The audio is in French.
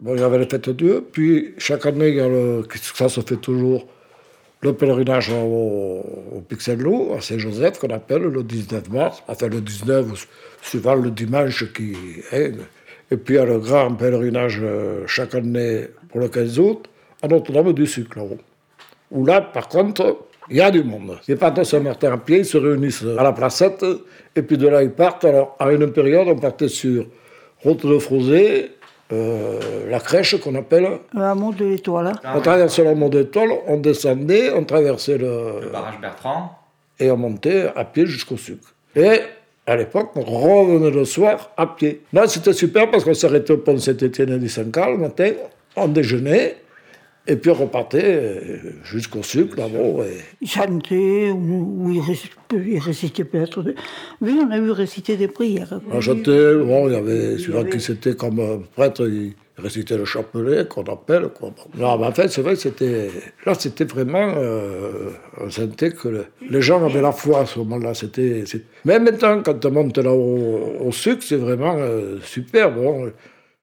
Bon, il y avait les fêtes de Dieu, puis chaque année, il y a ça se fait toujours, le pèlerinage au Pic Saint-Loup, à Saint-Joseph, qu'on appelle le 19 mars, enfin le 19, suivant le dimanche qui est. Et puis il y a le grand pèlerinage chaque année pour le 15 août, à Notre-Dame-du-Sucre, là-haut. Où là, par contre, il y a du monde. Ils partent à Saint-Martin à pied, ils se réunissent à la placette, et puis de là, ils partent. Alors, à une période, on partait sur Route de Frozé, la crèche qu'on appelle. Le hameau de l'Étoile. On traversait le hameau d'Étoile, on descendait, on traversait le barrage Bertrand. Et on montait à pied jusqu'au Sucre. Et à l'époque, on revenait le soir à pied. Là, c'était super parce qu'on s'arrêtait au pont Saint-Étienne et du Saint-Carl le matin, on déjeunait, et puis on repartait jusqu'au Sucre, là-bas. Ils chantaient, ou ils récitaient peut-être. Oui, on a vu réciter des prières. On chantait, bon, il y avait celui qui c'était comme prêtre, il récitait le chapelet, qu'on appelle, quoi. Non, mais en fait, c'est vrai que c'était vraiment, on sentait que les gens avaient la foi à ce moment-là. Mais maintenant, quand on monte là au Sucre, c'est vraiment super, bon.